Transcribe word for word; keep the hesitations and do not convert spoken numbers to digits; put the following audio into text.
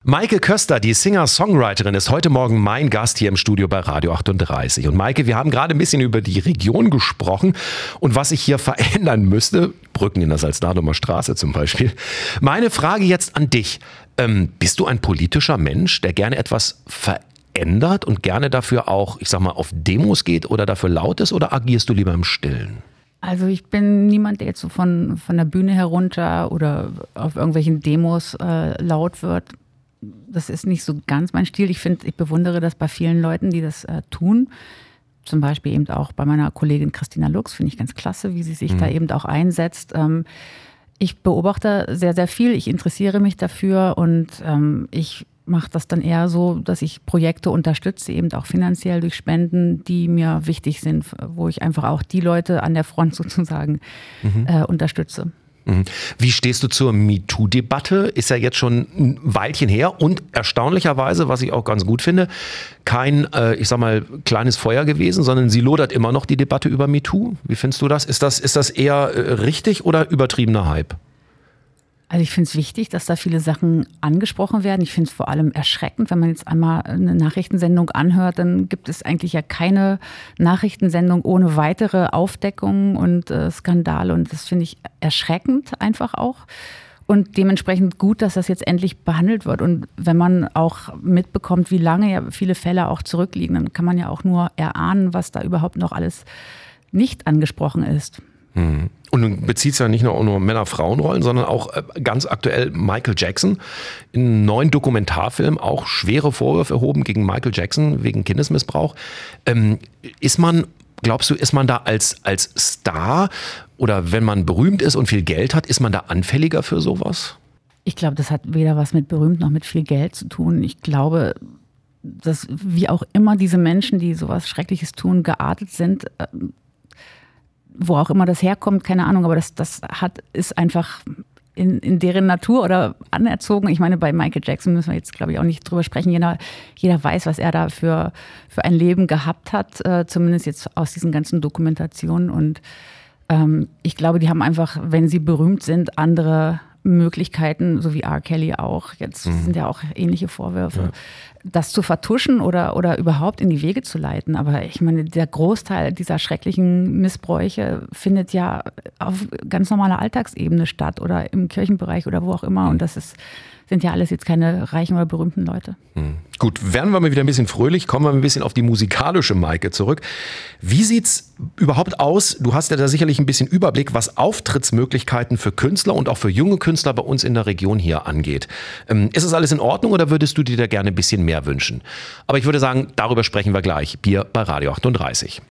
Maike Köster, die Singer-Songwriterin, ist heute Morgen mein Gast hier im Studio bei Radio achtunddreißig. Und Maike, wir haben gerade ein bisschen über die Region gesprochen und was sich hier verändern müsste. Brücken in der Salzdadumer Straße zum Beispiel. Meine Frage jetzt an dich. Ähm, bist du ein politischer Mensch, der gerne etwas verändert und gerne dafür auch, ich sag mal, auf Demos geht oder dafür laut ist, oder agierst du lieber im Stillen? Also ich bin niemand, der jetzt so von, von der Bühne herunter oder auf irgendwelchen Demos äh, laut wird. Das ist nicht so ganz mein Stil. Ich finde, ich bewundere das bei vielen Leuten, die das äh, tun. Zum Beispiel eben auch bei meiner Kollegin Christina Lux, finde ich ganz klasse, wie sie sich mhm. da eben auch einsetzt. Ähm, ich beobachte sehr, sehr viel. Ich interessiere mich dafür und ähm, ich mache das dann eher so, dass ich Projekte unterstütze, eben auch finanziell durch Spenden, die mir wichtig sind, wo ich einfach auch die Leute an der Front sozusagen mhm. äh, unterstütze. Wie stehst du zur MeToo-Debatte? Ist ja jetzt schon ein Weilchen her und erstaunlicherweise, was ich auch ganz gut finde, kein, äh, ich sag mal, kleines Feuer gewesen, sondern sie lodert immer noch, die Debatte über MeToo. Wie findest du das? Ist das, ist das eher äh, richtig oder übertriebener Hype? Also ich finde es wichtig, dass da viele Sachen angesprochen werden. Ich finde es vor allem erschreckend, wenn man jetzt einmal eine Nachrichtensendung anhört, dann gibt es eigentlich ja keine Nachrichtensendung ohne weitere Aufdeckungen und äh, Skandale. Und das finde ich erschreckend einfach auch. Und dementsprechend gut, dass das jetzt endlich behandelt wird. Und wenn man auch mitbekommt, wie lange ja viele Fälle auch zurückliegen, dann kann man ja auch nur erahnen, was da überhaupt noch alles nicht angesprochen ist. Hm. Und du beziehst ja nicht nur, nur Männer-Frauen-Rollen, sondern auch ganz aktuell Michael Jackson. In einem neuen Dokumentarfilm auch schwere Vorwürfe erhoben gegen Michael Jackson wegen Kindesmissbrauch. Ähm, ist man, glaubst du, ist man da als, als Star oder wenn man berühmt ist und viel Geld hat, ist man da anfälliger für sowas? Ich glaube, das hat weder was mit berühmt noch mit viel Geld zu tun. Ich glaube, dass wie auch immer diese Menschen, die sowas Schreckliches tun, geartet sind, wo auch immer das herkommt, keine Ahnung, aber das, das hat, ist einfach in, in deren Natur oder anerzogen. Ich meine, bei Michael Jackson müssen wir jetzt, glaube ich, auch nicht drüber sprechen. Jeder, jeder weiß, was er da für, für ein Leben gehabt hat, äh, zumindest jetzt aus diesen ganzen Dokumentationen. Und ähm, ich glaube, die haben einfach, wenn sie berühmt sind, andere Möglichkeiten, so wie R. Kelly auch. Jetzt mhm. sind ja auch ähnliche Vorwürfe. Ja. Das zu vertuschen oder, oder überhaupt in die Wege zu leiten. Aber ich meine, der Großteil dieser schrecklichen Missbräuche findet ja auf ganz normaler Alltagsebene statt oder im Kirchenbereich oder wo auch immer. Und das ist, sind ja alles jetzt keine reichen oder berühmten Leute. Hm. Gut, werden wir mal wieder ein bisschen fröhlich, kommen wir ein bisschen auf die musikalische Maike zurück. Wie sieht's überhaupt aus? Du hast ja da sicherlich ein bisschen Überblick, was Auftrittsmöglichkeiten für Künstler und auch für junge Künstler bei uns in der Region hier angeht. Ähm, ist das alles in Ordnung oder würdest du dir da gerne ein bisschen mehr wünschen? Aber ich würde sagen, darüber sprechen wir gleich hier bei Radio achtunddreißig.